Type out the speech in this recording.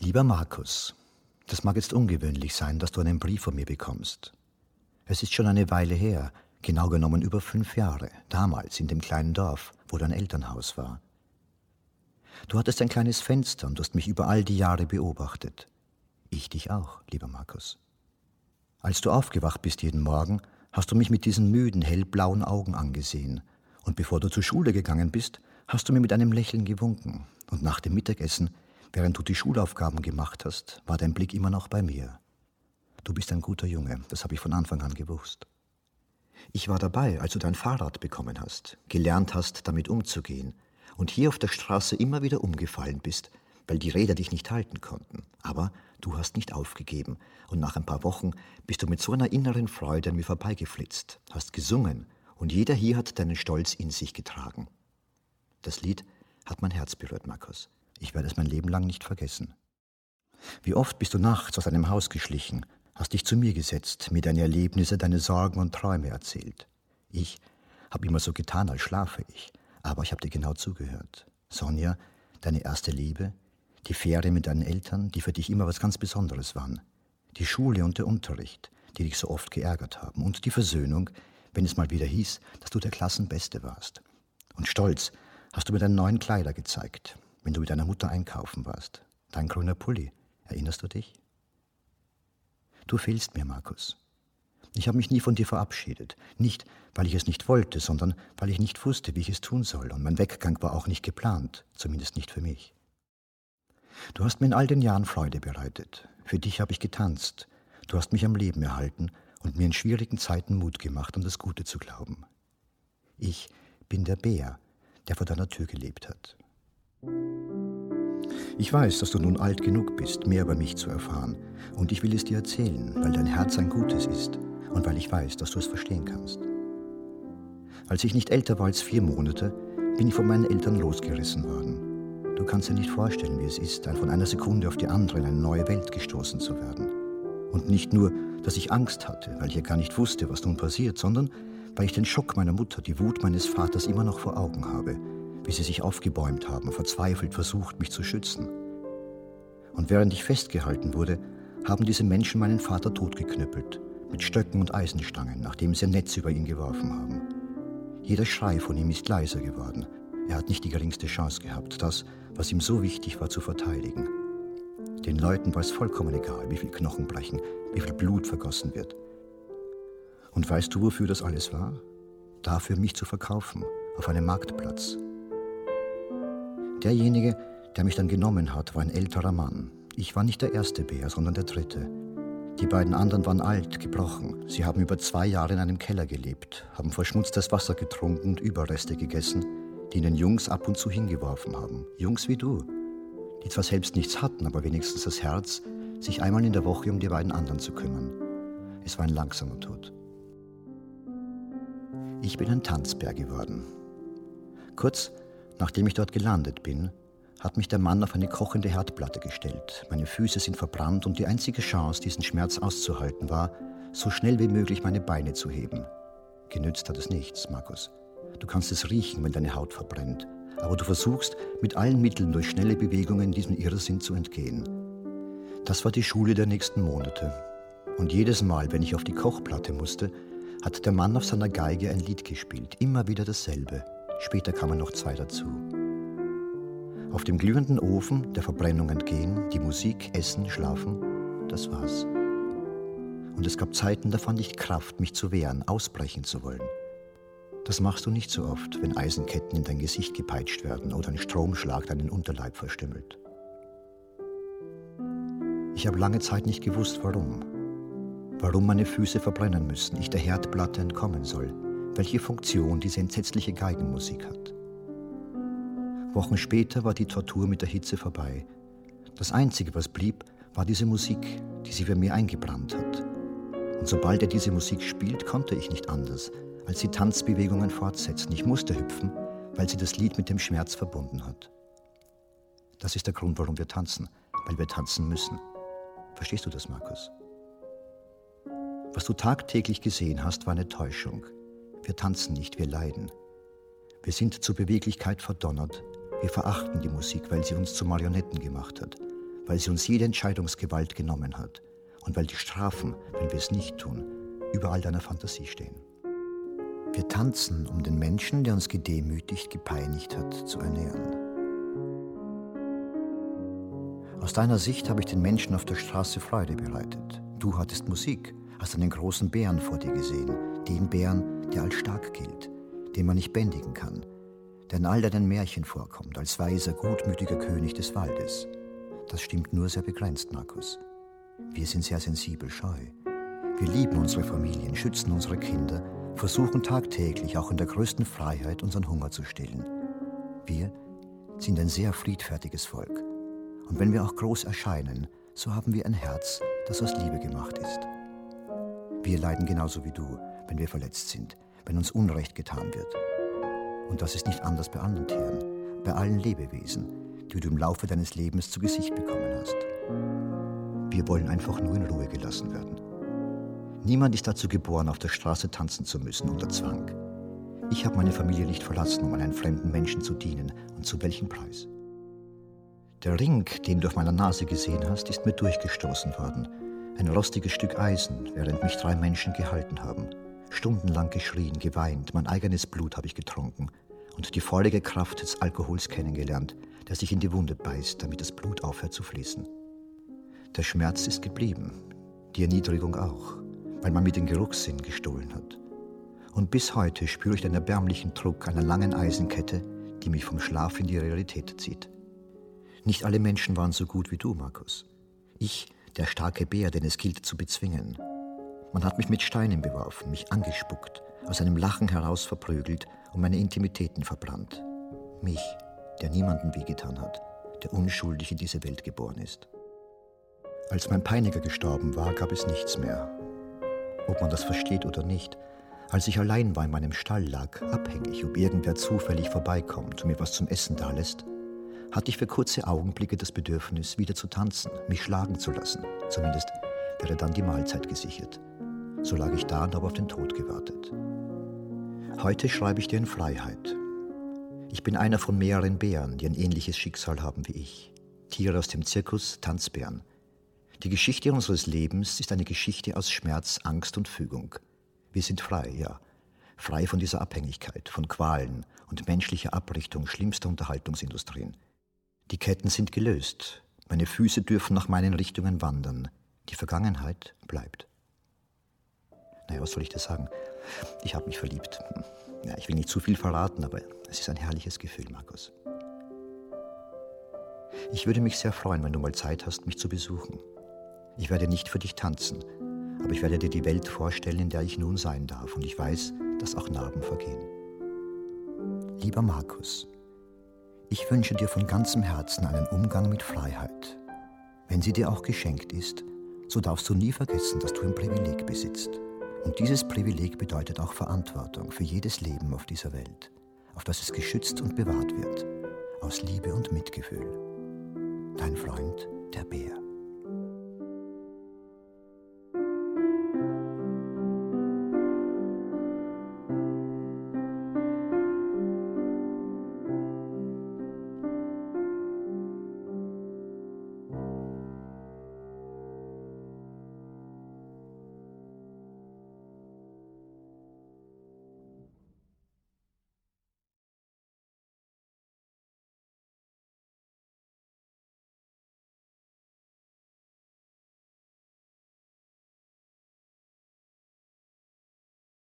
Lieber Markus, das mag jetzt ungewöhnlich sein, dass du einen Brief von mir bekommst. Es ist schon eine Weile her, genau genommen über 5 Jahre, damals in dem kleinen Dorf, wo dein Elternhaus war. Du hattest ein kleines Fenster und hast mich über all die Jahre beobachtet. Ich dich auch, lieber Markus. Als du aufgewacht bist jeden Morgen, hast du mich mit diesen müden, hellblauen Augen angesehen. Und bevor du zur Schule gegangen bist, hast du mir mit einem Lächeln gewunken. Und nach dem Mittagessen, während du die Schulaufgaben gemacht hast, war dein Blick immer noch bei mir. Du bist ein guter Junge, das habe ich von Anfang an gewusst. Ich war dabei, als du dein Fahrrad bekommen hast, gelernt hast, damit umzugehen und hier auf der Straße immer wieder umgefallen bist, weil die Räder dich nicht halten konnten. Aber du hast nicht aufgegeben und nach ein paar Wochen bist du mit so einer inneren Freude an mir vorbeigeflitzt, hast gesungen und jeder hier hat deinen Stolz in sich getragen. Das Lied hat mein Herz berührt, Markus. Ich werde es mein Leben lang nicht vergessen. Wie oft bist du nachts aus einem Haus geschlichen, hast dich zu mir gesetzt, mir deine Erlebnisse, deine Sorgen und Träume erzählt. Ich habe immer so getan, als schlafe ich, aber ich habe dir genau zugehört. Sonja, deine erste Liebe, die Ferien mit deinen Eltern, die für dich immer was ganz Besonderes waren, die Schule und der Unterricht, die dich so oft geärgert haben und die Versöhnung, wenn es mal wieder hieß, dass du der Klassenbeste warst. Und stolz hast du mir deine neuen Kleider gezeigt, wenn du mit deiner Mutter einkaufen warst. Dein grüner Pulli, erinnerst du dich? Du fehlst mir, Markus. Ich habe mich nie von dir verabschiedet. Nicht, weil ich es nicht wollte, sondern weil ich nicht wusste, wie ich es tun soll. Und mein Weggang war auch nicht geplant, zumindest nicht für mich. Du hast mir in all den Jahren Freude bereitet. Für dich habe ich getanzt. Du hast mich am Leben erhalten und mir in schwierigen Zeiten Mut gemacht, an das Gute zu glauben. Ich bin der Bär, der vor deiner Tür gelebt hat. Ich weiß, dass du nun alt genug bist, mehr über mich zu erfahren. Und ich will es dir erzählen, weil dein Herz ein gutes ist und weil ich weiß, dass du es verstehen kannst. Als ich nicht älter war als 4 Monate, bin ich von meinen Eltern losgerissen worden. Du kannst dir nicht vorstellen, wie es ist, von einer Sekunde auf die andere in eine neue Welt gestoßen zu werden. Und nicht nur, dass ich Angst hatte, weil ich ja gar nicht wusste, was nun passiert, sondern weil ich den Schock meiner Mutter, die Wut meines Vaters immer noch vor Augen habe, wie sie sich aufgebäumt haben, verzweifelt versucht, mich zu schützen. Und während ich festgehalten wurde, haben diese Menschen meinen Vater totgeknüppelt, mit Stöcken und Eisenstangen, nachdem sie ein Netz über ihn geworfen haben. Jeder Schrei von ihm ist leiser geworden. Er hat nicht die geringste Chance gehabt, das, was ihm so wichtig war, zu verteidigen. Den Leuten war es vollkommen egal, wie viel Knochen brechen, wie viel Blut vergossen wird. Und weißt du, wofür das alles war? Dafür, mich zu verkaufen, auf einem Marktplatz. Derjenige, der mich dann genommen hat, war ein älterer Mann. Ich war nicht der erste Bär, sondern der dritte. Die beiden anderen waren alt, gebrochen. Sie haben über 2 Jahre in einem Keller gelebt, haben verschmutztes Wasser getrunken und Überreste gegessen, die ihnen Jungs ab und zu hingeworfen haben. Jungs wie du, die zwar selbst nichts hatten, aber wenigstens das Herz, sich einmal in der Woche um die beiden anderen zu kümmern. Es war ein langsamer Tod. Ich bin ein Tanzbär geworden. Kurz nachdem ich dort gelandet bin, hat mich der Mann auf eine kochende Herdplatte gestellt. Meine Füße sind verbrannt und die einzige Chance, diesen Schmerz auszuhalten, war, so schnell wie möglich meine Beine zu heben. Genützt hat es nichts, Markus. Du kannst es riechen, wenn deine Haut verbrennt. Aber du versuchst, mit allen Mitteln durch schnelle Bewegungen diesem Irrsinn zu entgehen. Das war die Schule der nächsten Monate. Und jedes Mal, wenn ich auf die Kochplatte musste, hat der Mann auf seiner Geige ein Lied gespielt. Immer wieder dasselbe. Später kamen noch 2 dazu. Auf dem glühenden Ofen der Verbrennung entgehen, die Musik, Essen, Schlafen, das war's. Und es gab Zeiten, da fand ich Kraft, mich zu wehren, ausbrechen zu wollen. Das machst du nicht so oft, wenn Eisenketten in dein Gesicht gepeitscht werden oder ein Stromschlag deinen Unterleib verstümmelt. Ich habe lange Zeit nicht gewusst, warum. Warum meine Füße verbrennen müssen, ich der Herdplatte entkommen soll, welche Funktion diese entsetzliche Geigenmusik hat. Wochen später war die Tortur mit der Hitze vorbei. Das Einzige, was blieb, war diese Musik, die sie für mich eingebrannt hat. Und sobald er diese Musik spielt, konnte ich nicht anders, als die Tanzbewegungen fortsetzen. Ich musste hüpfen, weil sie das Lied mit dem Schmerz verbunden hat. Das ist der Grund, warum wir tanzen, weil wir tanzen müssen. Verstehst du das, Markus? Was du tagtäglich gesehen hast, war eine Täuschung. Wir tanzen nicht, wir leiden. Wir sind zur Beweglichkeit verdonnert. Wir verachten die Musik, weil sie uns zu Marionetten gemacht hat, weil sie uns jede Entscheidungsgewalt genommen hat und weil die Strafen, wenn wir es nicht tun, überall deiner Fantasie stehen. Wir tanzen, um den Menschen, der uns gedemütigt, gepeinigt hat, zu ernähren. Aus deiner Sicht habe ich den Menschen auf der Straße Freude bereitet. Du hattest Musik, hast einen großen Bären vor dir gesehen, den Bären, der als stark gilt, den man nicht bändigen kann, der in all deinen Märchen vorkommt, als weiser, gutmütiger König des Waldes. Das stimmt nur sehr begrenzt, Markus. Wir sind sehr sensibel, scheu. Wir lieben unsere Familien, schützen unsere Kinder, versuchen tagtäglich, auch in der größten Freiheit, unseren Hunger zu stillen. Wir sind ein sehr friedfertiges Volk. Und wenn wir auch groß erscheinen, so haben wir ein Herz, das aus Liebe gemacht ist. Wir leiden genauso wie du, wenn wir verletzt sind, wenn uns Unrecht getan wird. Und das ist nicht anders bei anderen Tieren, bei allen Lebewesen, die du im Laufe deines Lebens zu Gesicht bekommen hast. Wir wollen einfach nur in Ruhe gelassen werden. Niemand ist dazu geboren, auf der Straße tanzen zu müssen, unter Zwang. Ich habe meine Familie nicht verlassen, um einem fremden Menschen zu dienen. Und zu welchem Preis? Der Ring, den du auf meiner Nase gesehen hast, ist mir durchgestoßen worden. Ein rostiges Stück Eisen, während mich 3 Menschen gehalten haben. Stundenlang geschrien, geweint, mein eigenes Blut habe ich getrunken und die feurige Kraft des Alkohols kennengelernt, der sich in die Wunde beißt, damit das Blut aufhört zu fließen. Der Schmerz ist geblieben, die Erniedrigung auch, weil man mir den Geruchssinn gestohlen hat. Und bis heute spüre ich den erbärmlichen Druck einer langen Eisenkette, die mich vom Schlaf in die Realität zieht. Nicht alle Menschen waren so gut wie du, Markus. Ich, der starke Bär, den es gilt zu bezwingen. Man hat mich mit Steinen beworfen, mich angespuckt, aus einem Lachen heraus verprügelt und meine Intimitäten verbrannt. Mich, der niemandem wehgetan hat, der unschuldig in diese Welt geboren ist. Als mein Peiniger gestorben war, gab es nichts mehr. Ob man das versteht oder nicht, als ich allein war in meinem Stall lag, abhängig, ob irgendwer zufällig vorbeikommt und mir was zum Essen dalässt, hatte ich für kurze Augenblicke das Bedürfnis, wieder zu tanzen, mich schlagen zu lassen. Zumindest wäre dann die Mahlzeit gesichert. So lag ich da und habe auf den Tod gewartet. Heute schreibe ich dir in Freiheit. Ich bin einer von mehreren Bären, die ein ähnliches Schicksal haben wie ich. Tiere aus dem Zirkus, Tanzbären. Die Geschichte unseres Lebens ist eine Geschichte aus Schmerz, Angst und Fügung. Wir sind frei, ja. Frei von dieser Abhängigkeit, von Qualen und menschlicher Abrichtung schlimmster Unterhaltungsindustrien. Die Ketten sind gelöst. Meine Füße dürfen nach meinen Richtungen wandern. Die Vergangenheit bleibt. Naja, was soll ich dir sagen? Ich habe mich verliebt. Ja, ich will nicht zu viel verraten, aber es ist ein herrliches Gefühl, Markus. Ich würde mich sehr freuen, wenn du mal Zeit hast, mich zu besuchen. Ich werde nicht für dich tanzen, aber ich werde dir die Welt vorstellen, in der ich nun sein darf. Und ich weiß, dass auch Narben vergehen. Lieber Markus, ich wünsche dir von ganzem Herzen einen Umgang mit Freiheit. Wenn sie dir auch geschenkt ist, so darfst du nie vergessen, dass du ein Privileg besitzt. Und dieses Privileg bedeutet auch Verantwortung für jedes Leben auf dieser Welt, auf das es geschützt und bewahrt wird, aus Liebe und Mitgefühl. Dein Freund, der Bär.